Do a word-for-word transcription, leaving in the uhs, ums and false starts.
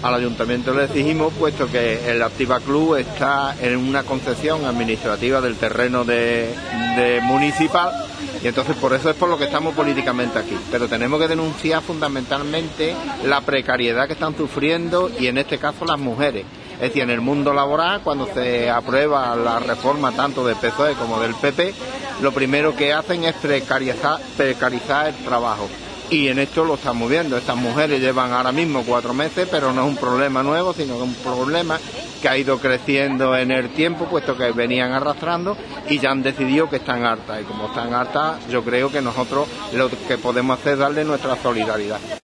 Al ayuntamiento le exigimos, puesto que el Activa Club está en una concesión administrativa del terreno de, de municipal, y entonces por eso es por lo que estamos políticamente aquí. Pero tenemos que denunciar fundamentalmente la precariedad que están sufriendo, y en este caso las mujeres. Es decir, en el mundo laboral, cuando se aprueba la reforma tanto del P S O E como del P P, lo primero que hacen es precarizar, precarizar el trabajo. Y en esto lo estamos viendo. Estas mujeres llevan ahora mismo cuatro meses, pero no es un problema nuevo, sino que es un problema que ha ido creciendo en el tiempo, puesto que venían arrastrando y ya han decidido que están hartas. Y como están hartas, yo creo que nosotros lo que podemos hacer es darle nuestra solidaridad.